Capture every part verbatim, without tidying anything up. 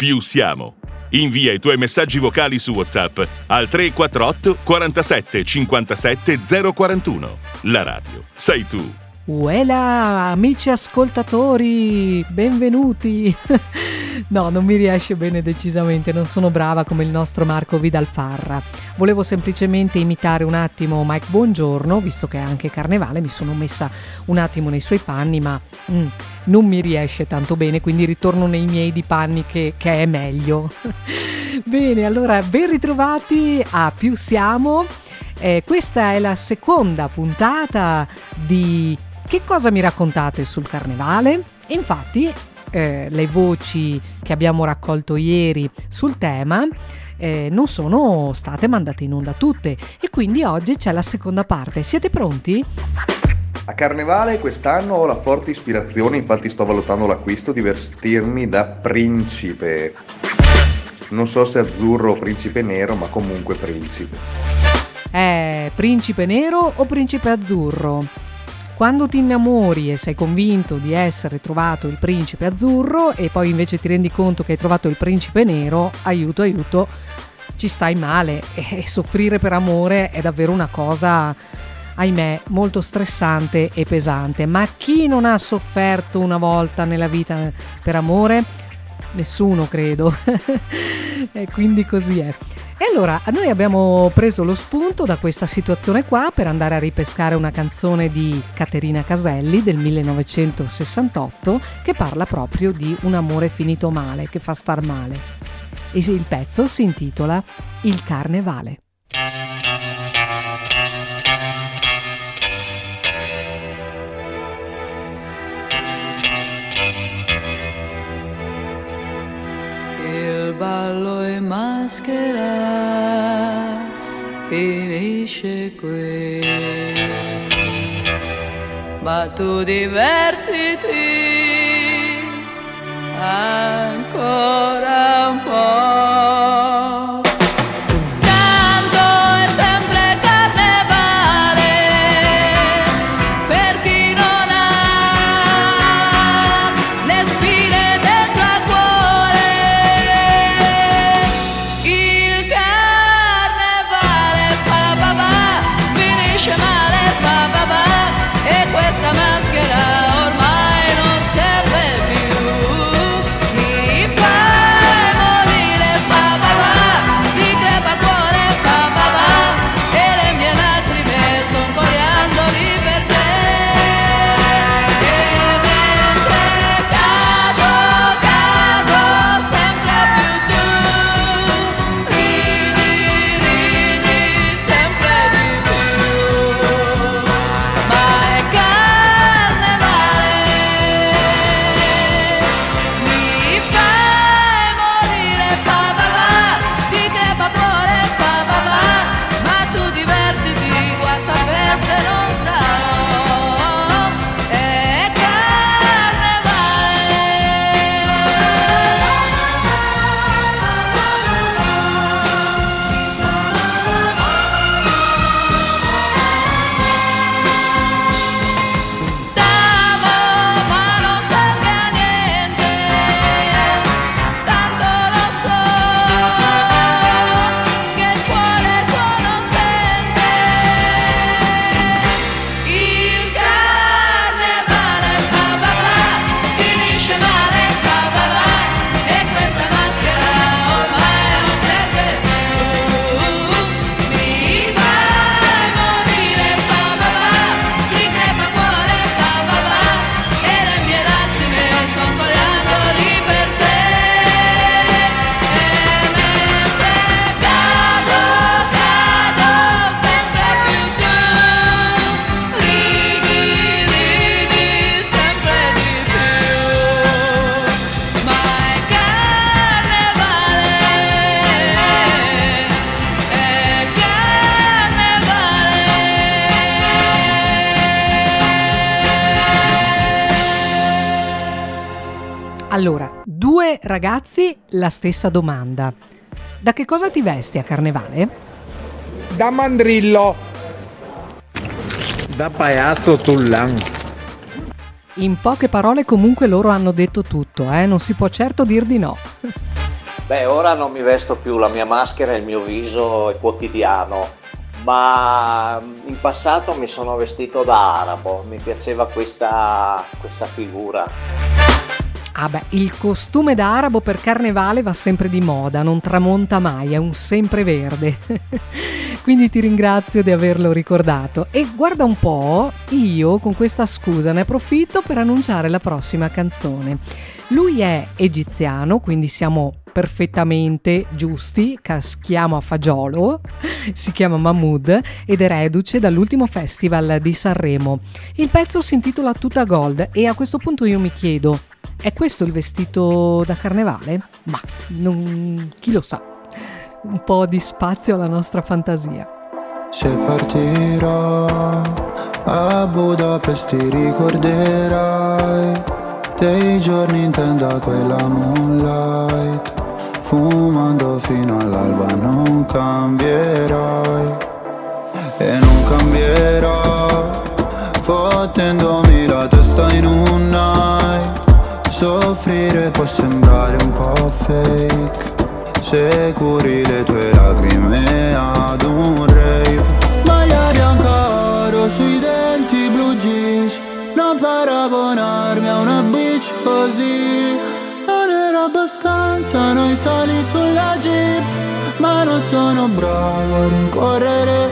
più siamo. Invia i tuoi messaggi vocali su WhatsApp al tre quattro otto quarantasette cinquantasette zero quarantuno. La radio sei tu. Uela, amici ascoltatori, benvenuti. No, non mi riesce bene decisamente, non sono brava come il nostro Marco Vidalfarra. Volevo semplicemente imitare un attimo Mike Buongiorno, visto che è anche carnevale, mi sono messa un attimo nei suoi panni, ma mm, non mi riesce tanto bene, quindi ritorno nei miei di panni che, che è meglio. Bene, allora ben ritrovati a Più Siamo. Eh, questa è la seconda puntata di Che cosa mi raccontate sul carnevale? Infatti eh, le voci che abbiamo raccolto ieri sul tema eh, non sono state mandate in onda tutte e quindi oggi c'è la seconda parte. Siete pronti? A carnevale quest'anno ho la forte ispirazione, infatti sto valutando l'acquisto, di vestirmi da principe. Non so se azzurro o principe nero, ma comunque principe. Eh, principe nero o principe azzurro? Quando ti innamori e sei convinto di essere trovato il principe azzurro e poi invece ti rendi conto che hai trovato il principe nero, aiuto, aiuto, ci stai male e soffrire per amore è davvero una cosa, ahimè, molto stressante e pesante. Ma chi non ha sofferto una volta nella vita per amore? Nessuno, credo. E quindi così è. E allora noi abbiamo preso lo spunto da questa situazione qua per andare a ripescare una canzone di Caterina Caselli del millenovecentosessantotto che parla proprio di un amore finito male, che fa star male. E il pezzo si intitola Il Carnevale. Il ballo in maschera finisce qui, ma tu divertiti ancora un po'. Tanto è sempre carnevale per chi non ha le spine dentro al cuore. Il carnevale fa babà, finisce male fa babà, e questa maschera ormai non serve più. Mi fai morire fa babà, di crepacuore fa babà, e le mie lacrime son coriandoli per te. E mentre cado, cado sempre più giù, ridi, ridi sempre di più. Ma è carnevale, mi fai morire fa babà, di crepacuore fa babà, ma tu divertiti, qua sta festa non sarò. È T'amo ma non serve a niente, tanto lo so che il cuore tuo non sente. Il carnevale fa babà, finisce male fa babà, e questa maschera ormai non serve più. Mi fai morire fa babà, di crepacuore fa babà, e le mie lacrime son coriandoli per te. E mentre cado, cado sempre più giù, ridi, ridi sempre di più. Ma è carnevale, è carnevale. Allora, due ragazzi, la stessa domanda. Da che cosa ti vesti a carnevale? Da mandrillo. Da payaso tullan. In poche parole comunque loro hanno detto tutto, eh? Non si può certo dir di no. Beh, ora non mi vesto più, la mia maschera e il mio viso è quotidiano, ma in passato mi sono vestito da arabo, mi piaceva questa, questa figura. Ah beh, il costume da arabo per carnevale va sempre di moda, non tramonta mai, è un sempreverde. Quindi ti ringrazio di averlo ricordato. E guarda un po', io con questa scusa ne approfitto per annunciare la prossima canzone. Lui è egiziano, quindi siamo perfettamente giusti, caschiamo a fagiolo, si chiama Mahmood ed è reduce dall'ultimo festival di Sanremo. Il pezzo si intitola Tuta Gold e a questo punto io mi chiedo, è questo il vestito da carnevale? Ma non, chi lo sa, un po' di spazio alla nostra fantasia. Se partirò a Budapest ti ricorderai dei giorni in tenda quella moonlight, fumando fino all'alba non cambierai e non cambierò, fottendomi la testa in un night. Soffrire può sembrare un po' fake se curi le tue lacrime ad un rave. Maglia bianca oro sui denti, blue jeans, non paragonarmi a una bitch così. Non era abbastanza noi sali sulla jeep, ma non sono bravo a rincorrere.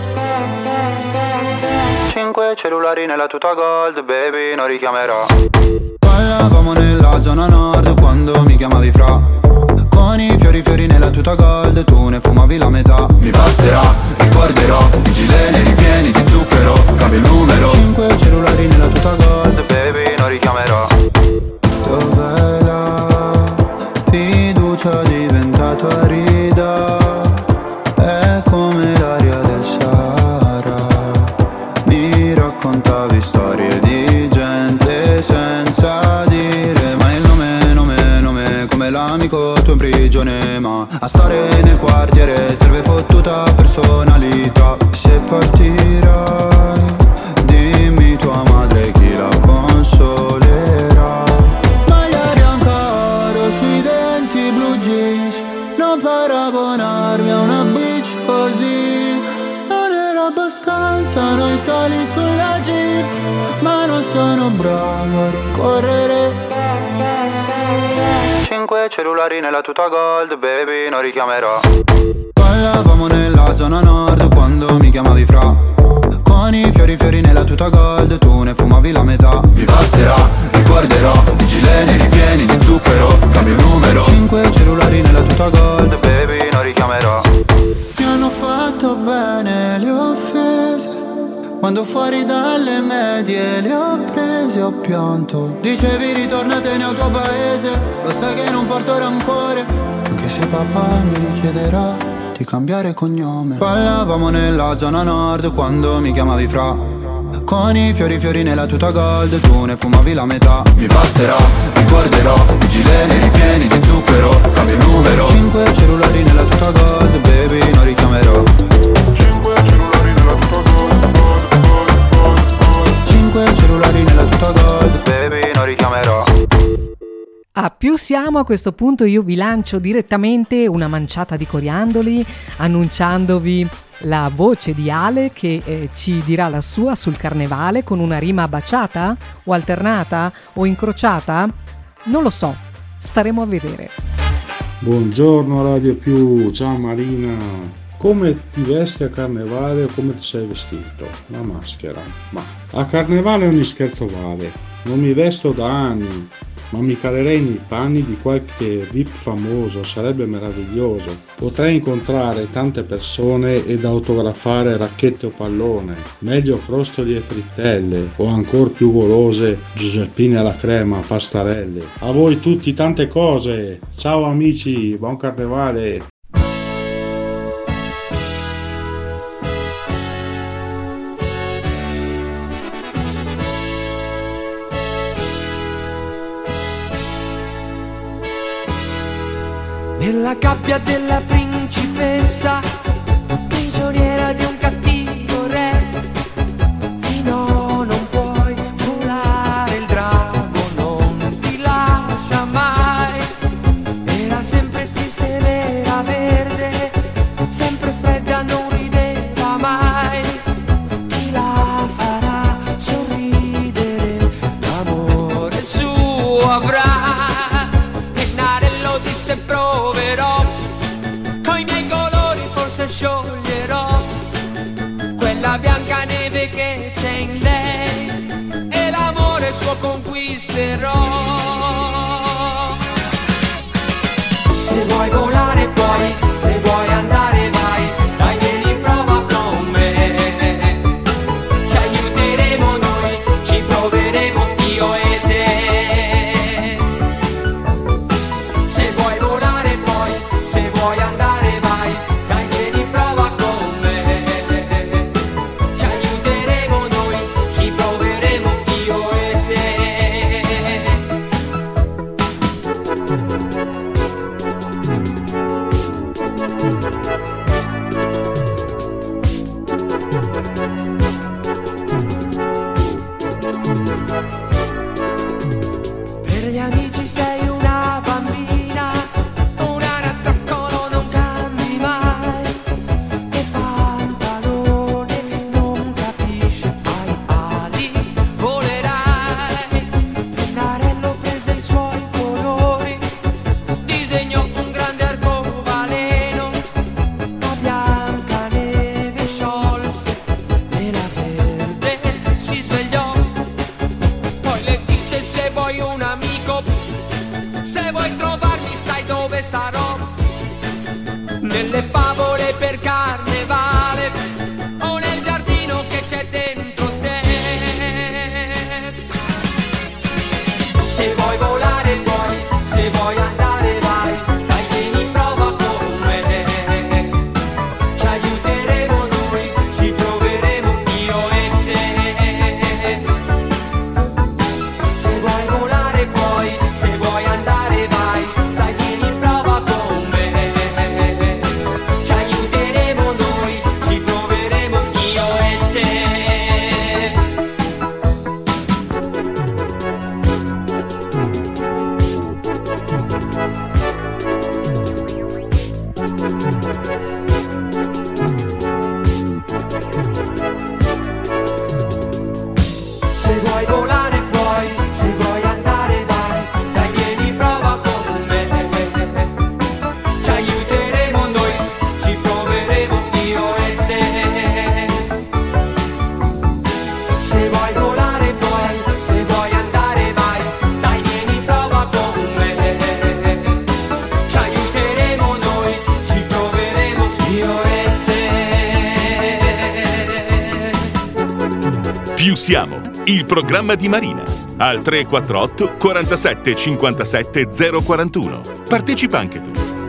Cinque cellulari nella tuta gold, baby, non richiamerò. Ballavamo nella zona nord quando mi chiamavi fra, con i fiori fiori nella tuta gold, tu ne fumavi la metà. Mi passerà, ricorderò i gileni ripieni di zucchero, cambio il numero. Cinque cellulari nella tuta gold, baby, non richiamerò. Dov'è la fiducia diventata arida? È come l'aria del Sahara. Mi raccontavi storie di gente senza dire mai il nome, nome, nome, come l'amico tuo in prigione. Ma a stare nel quartiere serve fottuta personalità. Se partirai, dimmi tua madre chi la consolerà. Maglia bianca oro sui denti, blue jeans, non paragonarmi a una bitch così. Non era abbastanza noi sali sulla jeep, ma non sono bravo a rincorrere. Cinque cellulari nella tuta gold, baby, non richiamerò. Ballavamo nella zona nord quando mi chiamavi fra, con i fiori fiori nella tuta gold, tu ne fumavi la metà. Mi passerà, ricorderò i gileni ripieni di zucchero, cambio il numero. Cinque cellulari nella tuta gold, baby, non richiamerò. Mi hanno fatto bene le offese, quando fuori dalle medie le ho prese, ho pianto. Dicevi ritornatene al tuo paese, lo sai che non porto rancore, anche se papà mi richiederà di cambiare cognome. Ballavamo nella zona nord quando mi chiamavi fra, con i fiori fiori nella tuta gold, tu ne fumavi la metà. Mi passerà, ricorderò i gileni ripieni di zucchero, cambio il numero. Cinque cellulari nella tuta gold, baby, non richiamerò. Cinque cellulari nella tuta gold, gold, gold, gold, gold. Cinque cellulari nella tuta gold, baby, non richiamerò. A più siamo, a questo punto io vi lancio direttamente una manciata di coriandoli annunciandovi la voce di Ale che eh, ci dirà la sua sul carnevale con una rima baciata o alternata o incrociata? Non lo so, staremo a vedere. Buongiorno Radio Più, ciao Marina. Come ti vesti a carnevale o come ti sei vestito? La maschera. Ma a carnevale ogni scherzo vale. Non mi vesto da anni, ma mi calerei nei panni di qualche V I P famoso, sarebbe meraviglioso. Potrei incontrare tante persone ed autografare racchette o pallone, meglio crostoli e frittelle, o ancora più golose Giuseppine alla crema, pastarelle. A voi tutti tante cose, ciao amici, buon carnevale! Nella gabbia della principessa, prigioniera di un cattivo re. Di no, non puoi volare, il drago non ti lascia mai. Era sempre triste se proverò, coi miei colori forse scioglierò quella bianca neve che c'è in lei e l'amore suo conquisterò. Se vuoi volare puoi, se vuoi andare vai, dai vieni prova con me, ci aiuteremo noi, ci proveremo io e te. Se vuoi volare puoi, se vuoi andare vai, dai vieni prova con me, ci aiuteremo noi, ci proveremo io e per gli amici sei una bambina, una rattaccolo non cambi mai, e pantalone non capisce, hai ali, volerai, pennarello prese i suoi colori, disegnò un grande arcobaleno, la bianca neve sciolse e la verde si svegliò. Poi le disse se vuoi un amico, se vuoi trovarmi sai dove sarò, nelle favole per carnevale o nel giardino che c'è dentro te. Se vuoi volare puoi, se vuoi andare vai, dai vieni prova con me, ci aiuteremo noi, ci proveremo io e te. Se vuoi volare puoi, se vuoi andare vai, dai vieni prova con me, ci aiuteremo noi, ci proveremo io e te. Se vuoi volare puoi, se vuoi andare vai, dai vieni prova con me, ci aiuteremo noi, ci proveremo io e te. Se vuoi volare puoi, se vuoi andare vai, dai vieni prova con me, ci aiuteremo noi, ci proveremo io e te. Più siamo, il programma di Marina. Al tre quattro otto quarantasette cinquantasette zero quarantuno. Partecipa anche tu.